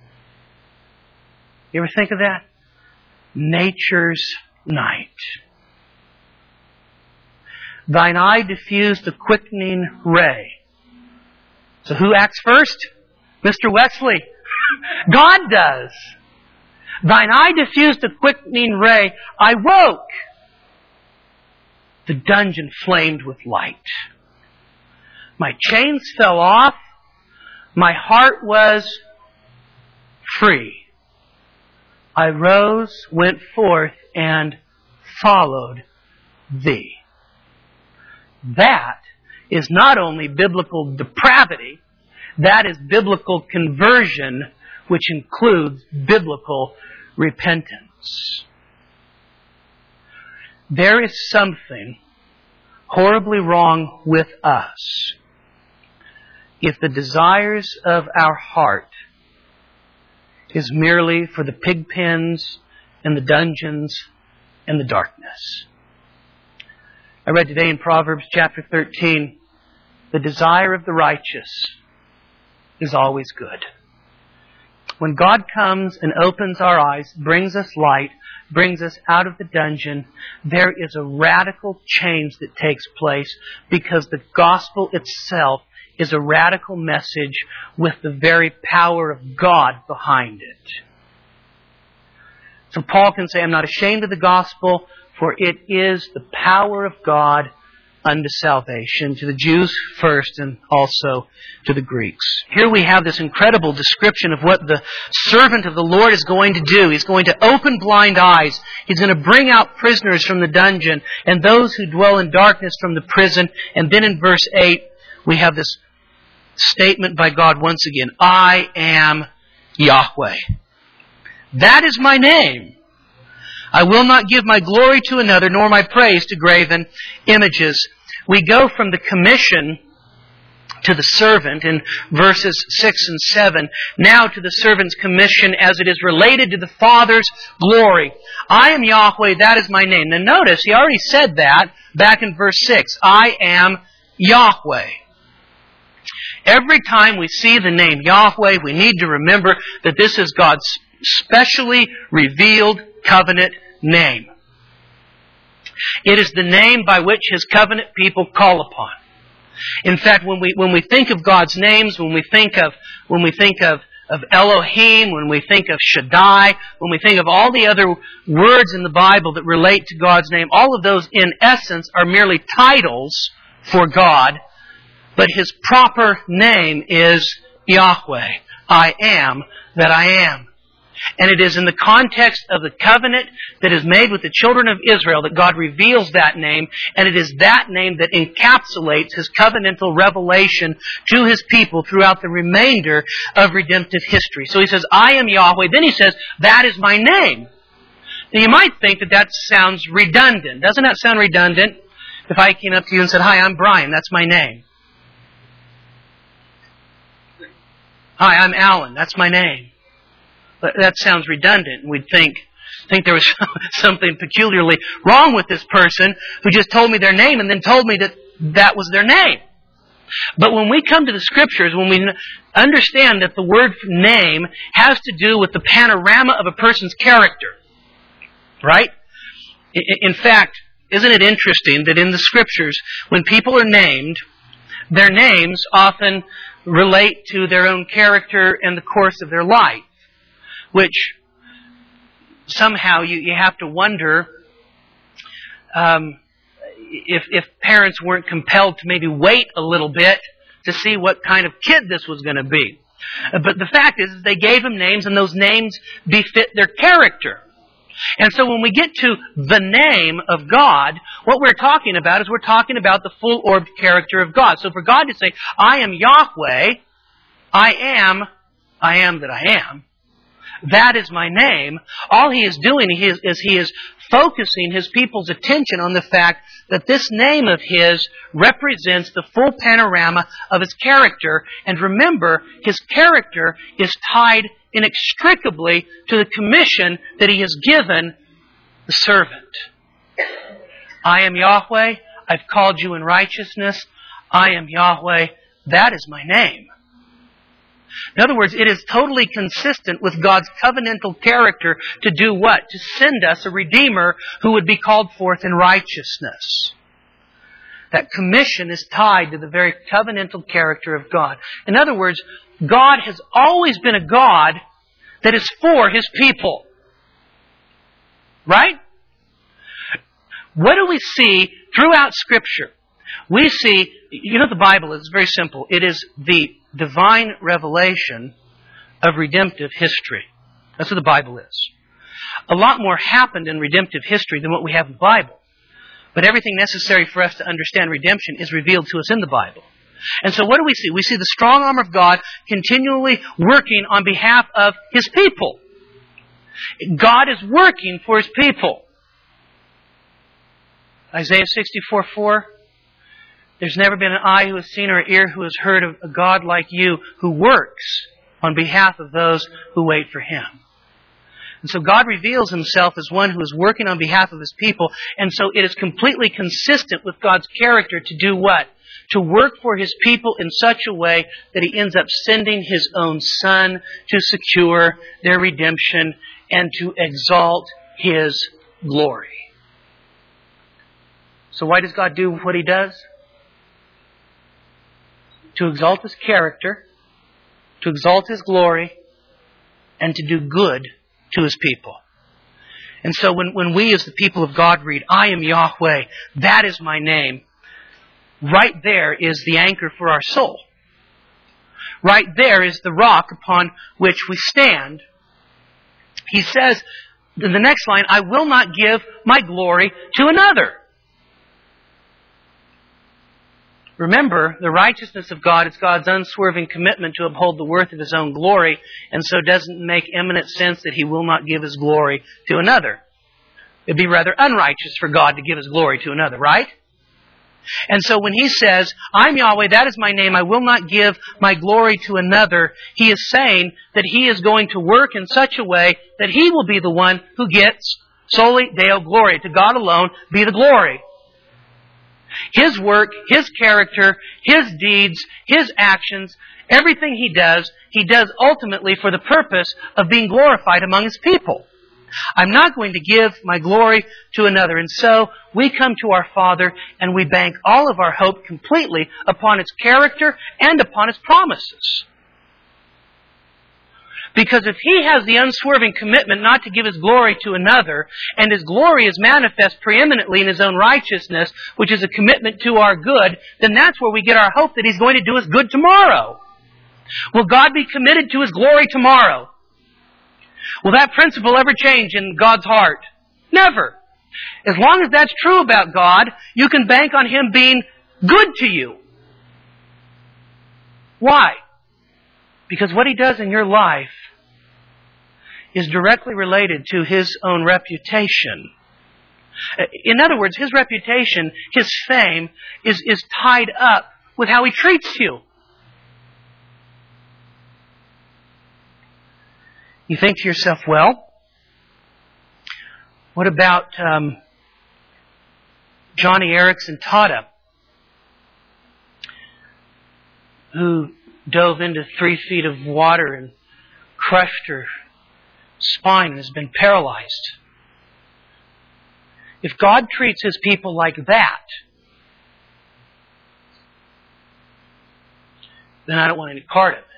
You ever think of that? Nature's night. Thine eye diffused a quickening ray. So who acts first? Mr. Wesley. God does. Thine eye diffused a quickening ray. I woke. The dungeon flamed with light. My chains fell off. My heart was free. I rose, went forth, and followed Thee. That is not only biblical depravity, that is biblical conversion, which includes biblical repentance. There is something horribly wrong with us if the desires of our heart is merely for the pig pens and the dungeons and the darkness. I read today in Proverbs chapter 13, the desire of the righteous is always good. When God comes and opens our eyes, brings us light, brings us out of the dungeon, there is a radical change that takes place because the gospel itself is a radical message with the very power of God behind it. So Paul can say, I'm not ashamed of the gospel, for it is the power of God unto salvation, to the Jews first and also to the Greeks. Here we have this incredible description of what the servant of the Lord is going to do. He's going to open blind eyes. He's going to bring out prisoners from the dungeon and those who dwell in darkness from the prison. And then in verse 8, we have this statement by God once again, I am Yahweh. That is my name. I will not give my glory to another, nor my praise to graven images. We go from the commission to the servant in verses 6 and 7, now to the servant's commission as it is related to the Father's glory. I am Yahweh, that is my name. Now notice, he already said that back in verse 6. I am Yahweh. Every time we see the name Yahweh, we need to remember that this is God's specially revealed covenant name. It is the name by which His covenant people call upon. In fact, when we think of God's names, when we think of Elohim, when we think of Shaddai, when we think of all the other words in the Bible that relate to God's name, all of those in essence are merely titles for God, but His proper name is Yahweh. I am that I am. And it is in the context of the covenant that is made with the children of Israel that God reveals that name, and it is that name that encapsulates His covenantal revelation to His people throughout the remainder of redemptive history. So He says, I am Yahweh. Then He says, that is my name. Now you might think that sounds redundant. Doesn't that sound redundant? If I came up to you and said, hi, I'm Brian, that's my name. Hi, I'm Alan, that's my name. But that sounds redundant. We'd think there was something peculiarly wrong with this person who just told me their name and then told me that was their name. But when we come to the Scriptures, when we understand that the word name has to do with the panorama of a person's character, right? In fact, isn't it interesting that in the Scriptures, when people are named, their names often relate to their own character and the course of their life, which somehow you have to wonder if parents weren't compelled to maybe wait a little bit to see what kind of kid this was going to be. But the fact is they gave him names, and those names befit their character. And so when we get to the name of God, what we're talking about is we're talking about the full-orbed character of God. So for God to say, I am Yahweh, I am that I am, that is my name, all He is doing is He is focusing His people's attention on the fact that this name of His represents the full panorama of His character. And remember, His character is tied inextricably to the commission that He has given the servant. I am Yahweh, I've called you in righteousness, I am Yahweh, that is my name. In other words, it is totally consistent with God's covenantal character to do what? To send us a Redeemer who would be called forth in righteousness. That commission is tied to the very covenantal character of God. In other words, God has always been a God that is for His people. Right? What do we see throughout Scripture? We see, the Bible is very simple. It is the divine revelation of redemptive history. That's what the Bible is. A lot more happened in redemptive history than what we have in the Bible. But everything necessary for us to understand redemption is revealed to us in the Bible. And so what do we see? We see the strong arm of God continually working on behalf of His people. God is working for His people. Isaiah 64:4. There's never been an eye who has seen or an ear who has heard of a God like you who works on behalf of those who wait for Him. And so God reveals Himself as one who is working on behalf of His people. And so it is completely consistent with God's character to do what? To work for His people in such a way that He ends up sending His own Son to secure their redemption and to exalt His glory. So why does God do what He does? To exalt His character, to exalt His glory, and to do good to His people. And so when we as the people of God read, I am Yahweh, that is my name, right there is the anchor for our soul. Right there is the rock upon which we stand. He says in the next line, I will not give my glory to another. Remember, the righteousness of God is God's unswerving commitment to uphold the worth of His own glory, and so it doesn't make eminent sense that He will not give His glory to another. It'd be rather unrighteous for God to give His glory to another, right? And so when He says, I'm Yahweh, that is my name, I will not give my glory to another, He is saying that He is going to work in such a way that He will be the one who gets soli Deo glory. To God alone be the glory. His work, His character, His deeds, His actions, everything He does ultimately for the purpose of being glorified among His people. I'm not going to give my glory to another. And so we come to our Father and we bank all of our hope completely upon His character and upon His promises. Because if He has the unswerving commitment not to give His glory to another, and His glory is manifest preeminently in His own righteousness, which is a commitment to our good, then that's where we get our hope that He's going to do us good tomorrow. Will God be committed to His glory tomorrow? Will that principle ever change in God's heart? Never. As long as that's true about God, you can bank on Him being good to you. Why? Because what He does in your life is directly related to His own reputation. In other words, His reputation, His fame, is tied up with how He treats you. You think to yourself, well, what about Joni Eareckson Tada, who dove into 3 feet of water and crushed her spine and has been paralyzed? If God treats His people like that, then I don't want any part of it.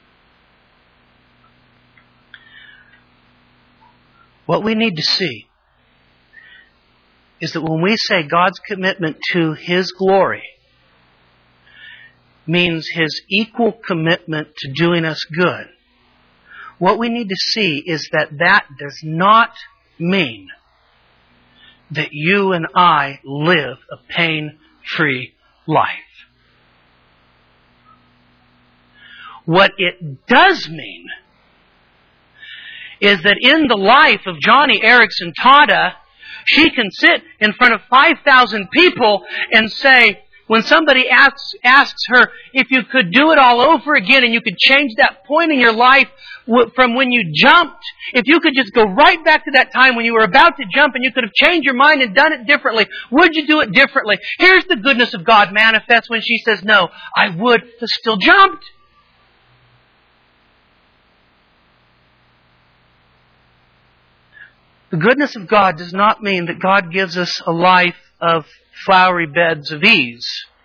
What we need to see is that when we say God's commitment to His glory means His equal commitment to doing us good, what we need to see is that that does not mean that you and I live a pain-free life. What it does mean is that in the life of Joni Eareckson Tada, she can sit in front of 5,000 people and say, when somebody asks her if you could do it all over again and you could change that point in your life from when you jumped, if you could just go right back to that time when you were about to jump and you could have changed your mind and done it differently, would you do it differently? Here's the goodness of God manifest when she says, no, I would have still jumped. The goodness of God does not mean that God gives us a life of flowery beds of ease.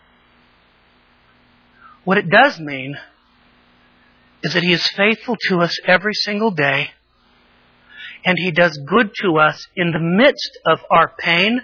What it does mean is that He is faithful to us every single day, and He does good to us in the midst of our pain,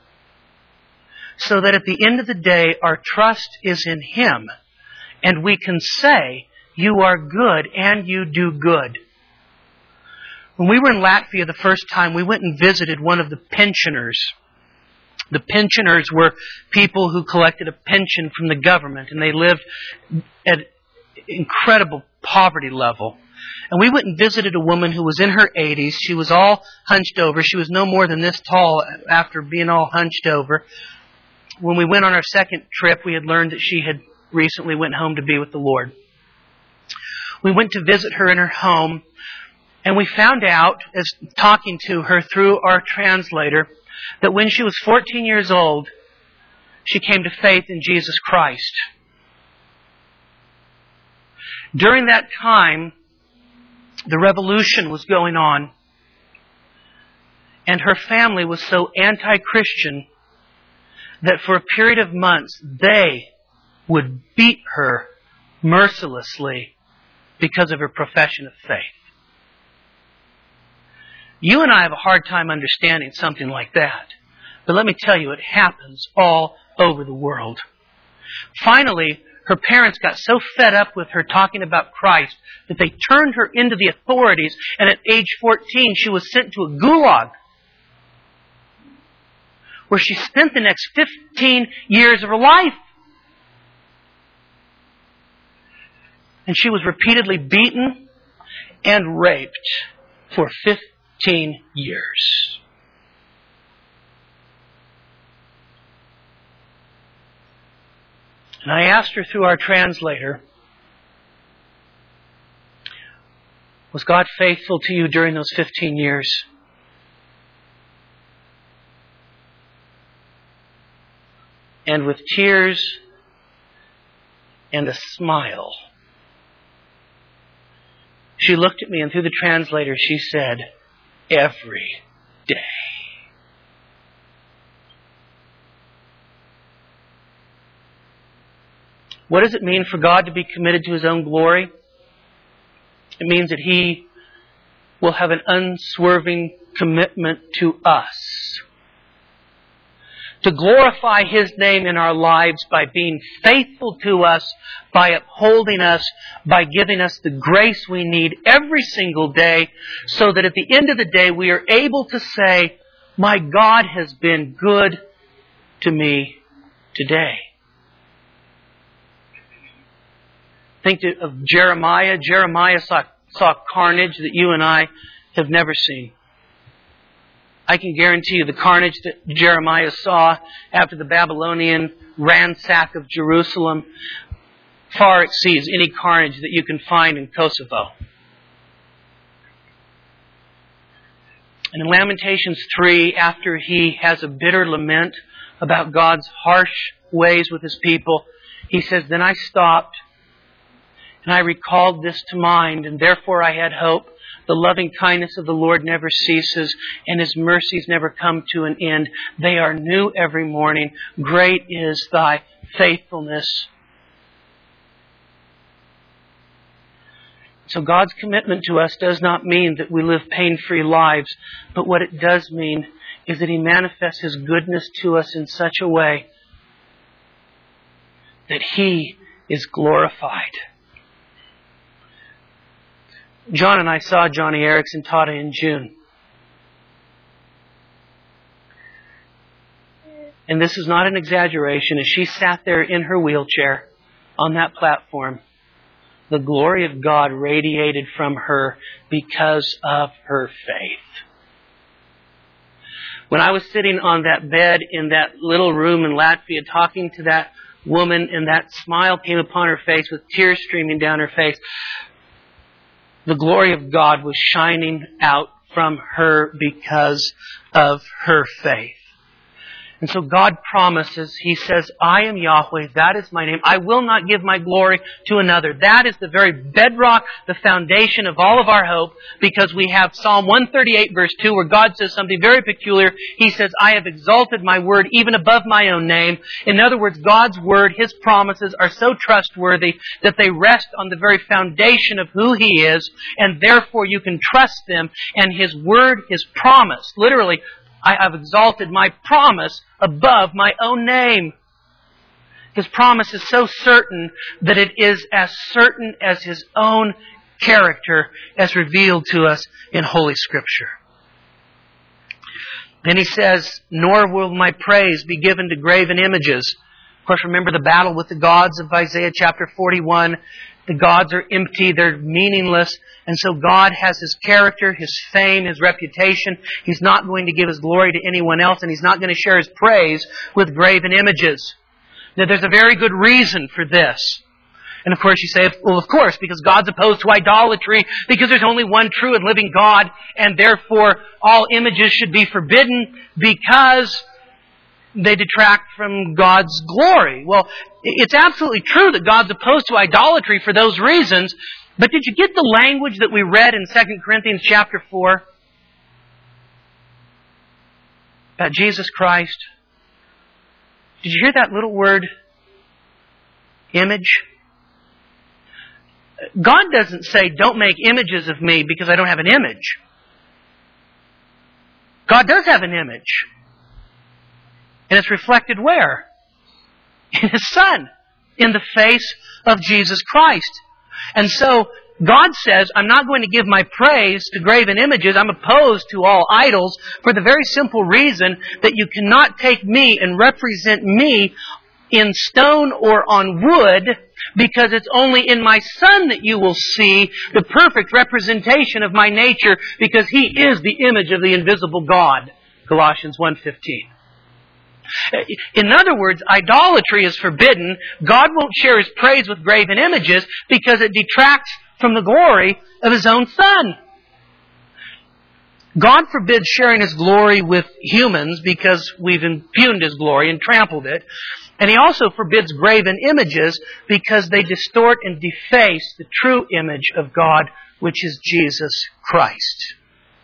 so that at the end of the day our trust is in Him, and we can say, you are good and you do good. When we were in Latvia the first time, we went and visited one of the pensioners. The pensioners were people who collected a pension from the government, and they lived at incredible poverty level. And we went and visited a woman who was in her 80s. She was all hunched over. She was no more than this tall after being all hunched over. When we went on our second trip, we had learned that she had recently went home to be with the Lord. We went to visit her in her home, and we found out, as talking to her through our translator, that when she was 14 years old, she came to faith in Jesus Christ. During that time, the revolution was going on, and her family was so anti-Christian that for a period of months they would beat her mercilessly because of her profession of faith. You and I have a hard time understanding something like that. But let me tell you, it happens all over the world. Finally, her parents got so fed up with her talking about Christ that they turned her into the authorities, and at age 14 she was sent to a gulag where she spent the next 15 years of her life. And she was repeatedly beaten and raped for 15 years. And I asked her through our translator, was God faithful to you during those 15 years? And with tears and a smile, she looked at me, and through the translator she said, every day. What does it mean for God to be committed to His own glory? It means that He will have an unswerving commitment to us. to glorify His name in our lives by being faithful to us, by upholding us, by giving us the grace we need every single day, so that at the end of the day we are able to say, my God has been good to me today. Think of Jeremiah. Jeremiah saw carnage that you and I have never seen. I can guarantee you the carnage that Jeremiah saw after the Babylonian ransack of Jerusalem far exceeds any carnage that you can find in Kosovo. And in Lamentations 3, after he has a bitter lament about God's harsh ways with His people, he says, then I stopped and I recalled this to mind, and therefore I had hope. The loving kindness of the Lord never ceases, and His mercies never come to an end. They are new every morning. Great is Thy faithfulness. So God's commitment to us does not mean that we live pain-free lives, but what it does mean is that He manifests His goodness to us in such a way that He is glorified. John and I saw Joni Eareckson Tada in June. And this is not an exaggeration. As she sat there in her wheelchair on that platform, the glory of God radiated from her because of her faith. When I was sitting on that bed in that little room in Latvia talking to that woman, and that smile came upon her face with tears streaming down her face, the glory of God was shining out from her because of her faith. And so God promises, He says, I am Yahweh, that is my name. I will not give my glory to another. That is the very bedrock, the foundation of all of our hope, because we have Psalm 138 verse 2 where God says something very peculiar. He says, I have exalted my word even above my own name. In other words, God's word, His promises are so trustworthy that they rest on the very foundation of who He is, and therefore you can trust them, and His word, His promise, literally, I have exalted my promise above my own name. His promise is so certain that it is as certain as His own character as revealed to us in Holy Scripture. Then He says, nor will my praise be given to graven images. Of course, remember the battle with the gods of Isaiah chapter 41. The gods are empty, they're meaningless, and so God has His character, His fame, His reputation. He's not going to give His glory to anyone else, and He's not going to share His praise with graven images. Now, there's a very good reason for this. And of course you say, well, of course, because God's opposed to idolatry, because there's only one true and living God, and therefore all images should be forbidden because they detract from God's glory. Well, it's absolutely true that God's opposed to idolatry for those reasons, but did you get the language that we read in 2 Corinthians chapter 4? About Jesus Christ? Did you hear that little word, image? God doesn't say, don't make images of me because I don't have an image. God does have an image. And it's reflected where? In His Son. In the face of Jesus Christ. And so, God says, I'm not going to give my praise to graven images. I'm opposed to all idols for the very simple reason that you cannot take me and represent me in stone or on wood, because it's only in my Son that you will see the perfect representation of my nature, because He is the image of the invisible God. Colossians 1:15. In other words, idolatry is forbidden. God won't share His praise with graven images because it detracts from the glory of His own Son. God forbids sharing His glory with humans because we've impugned His glory and trampled it. And He also forbids graven images because they distort and deface the true image of God, which is Jesus Christ.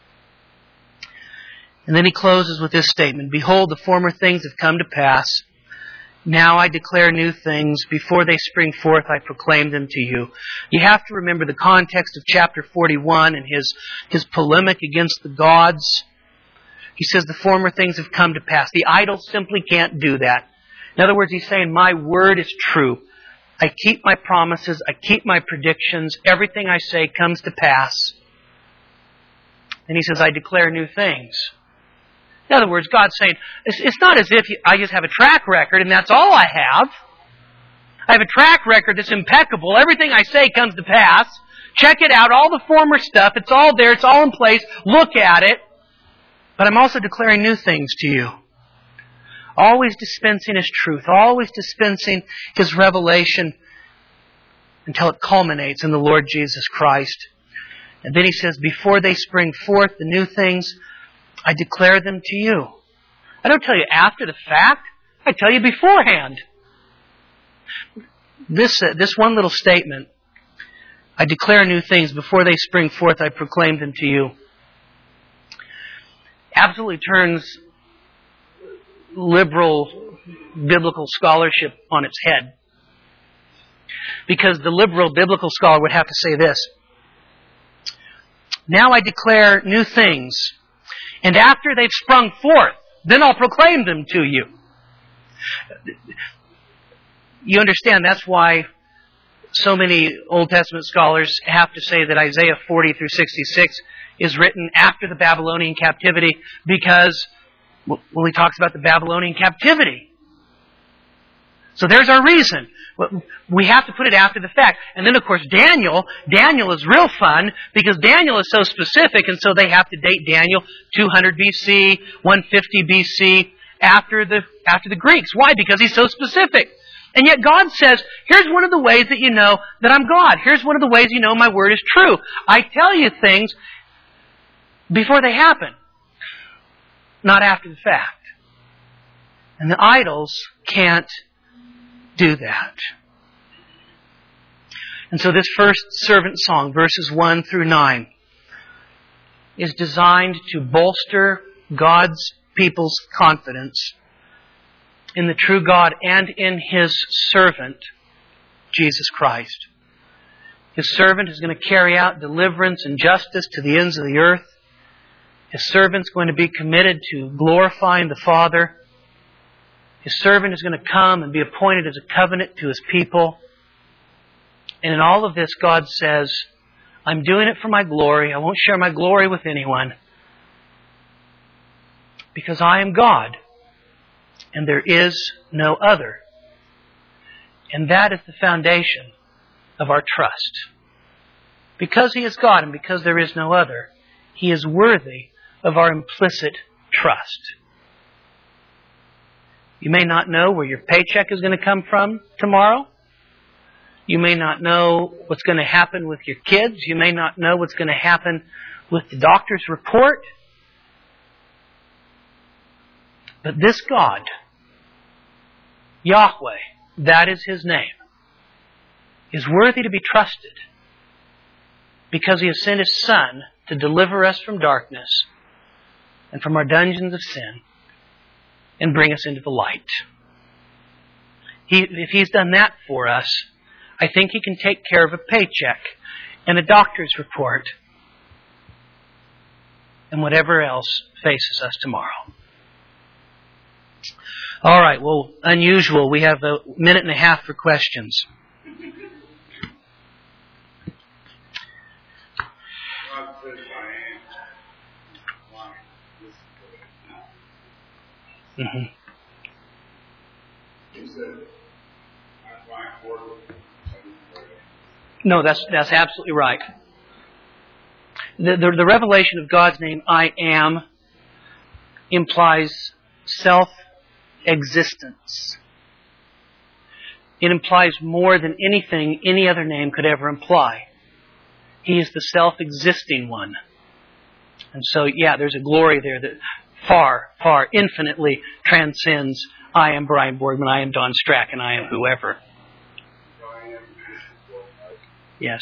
And then He closes with this statement, behold, the former things have come to pass. Now I declare new things. Before they spring forth, I proclaim them to you. You have to remember the context of chapter 41 and his polemic against the gods. He says the former things have come to pass. The idols simply can't do that. In other words, He's saying, my word is true. I keep my promises. I keep my predictions. Everything I say comes to pass. And He says, I declare new things. In other words, God's saying, it's not as if I just have a track record and that's all I have. I have a track record that's impeccable. Everything I say comes to pass. Check it out. All the former stuff, it's all there. It's all in place. Look at it. But I'm also declaring new things to you. Always dispensing His truth. Always dispensing His revelation until it culminates in the Lord Jesus Christ. And then He says, before they spring forth, the new things, I declare them to you. I don't tell you after the fact. I tell you beforehand. This one little statement, I declare new things. Before they spring forth, I proclaim them to you, absolutely turns liberal biblical scholarship on its head. Because the liberal biblical scholar would have to say this: now I declare new things, and after they've sprung forth, then I'll proclaim them to you. You understand that's why so many Old Testament scholars have to say that Isaiah 40 through 66 is written after the Babylonian captivity, because, well, he talks about the Babylonian captivity. So there's our reason. We have to put it after the fact. And then, of course, Daniel is real fun because Daniel is so specific, and so they have to date Daniel 200 BC, 150 BC, after the Greeks. Why? Because he's so specific. And yet God says, here's one of the ways that you know that I'm God. Here's one of the ways you know my word is true. I tell you things before they happen, not after the fact. And the idols can't do that. And so this first servant song, verses 1 through 9, is designed to bolster God's people's confidence in the true God and in His servant, Jesus Christ. His servant is going to carry out deliverance and justice to the ends of the earth. His servant's going to be committed to glorifying the Father. His servant is going to come and be appointed as a covenant to His people. And in all of this, God says, I'm doing it for my glory. I won't share my glory with anyone, because I am God, and there is no other. And that is the foundation of our trust. Because He is God and because there is no other, He is worthy of our implicit trust. You may not know where your paycheck is going to come from tomorrow. You may not know what's going to happen with your kids. You may not know what's going to happen with the doctor's report. But this God, Yahweh, that is His name, is worthy to be trusted because He has sent His Son to deliver us from darkness and from our dungeons of sin and bring us into the light. If He's done that for us, I think He can take care of a paycheck and a doctor's report and whatever else faces us tomorrow. All right, well, unusual. We have a minute and a half for questions. Mm-hmm. No, that's absolutely right. The revelation of God's name, I am, implies self-existence. It implies more than anything any other name could ever imply. He is the self-existing one. And so, there's a glory there that far, far, infinitely transcends I am Brian Borgman, I am Don Strachan, I am whoever. Yes.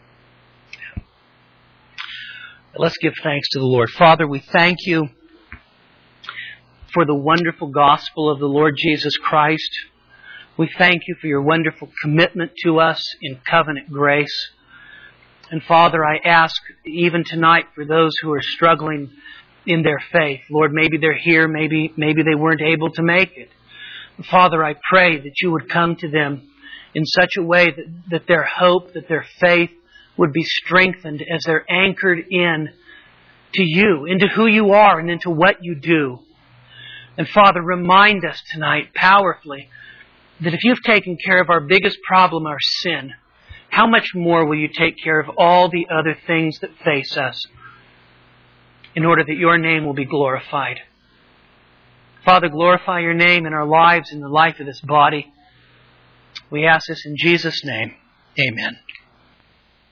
Let's give thanks to the Lord. Father, we thank You for the wonderful gospel of the Lord Jesus Christ. We thank You for Your wonderful commitment to us in covenant grace. And Father, I ask even tonight for those who are struggling in their faith. Lord, maybe they're here, maybe they weren't able to make it. Father, I pray that you would come to them in such a way that their hope, that their faith would be strengthened as they're anchored in to you, into who you are and into what you do. And Father, remind us tonight powerfully that if you've taken care of our biggest problem, our sin, how much more will you take care of all the other things that face us in order that your name will be glorified? Father, glorify your name in our lives, in the life of this body. We ask this in Jesus' name. Amen.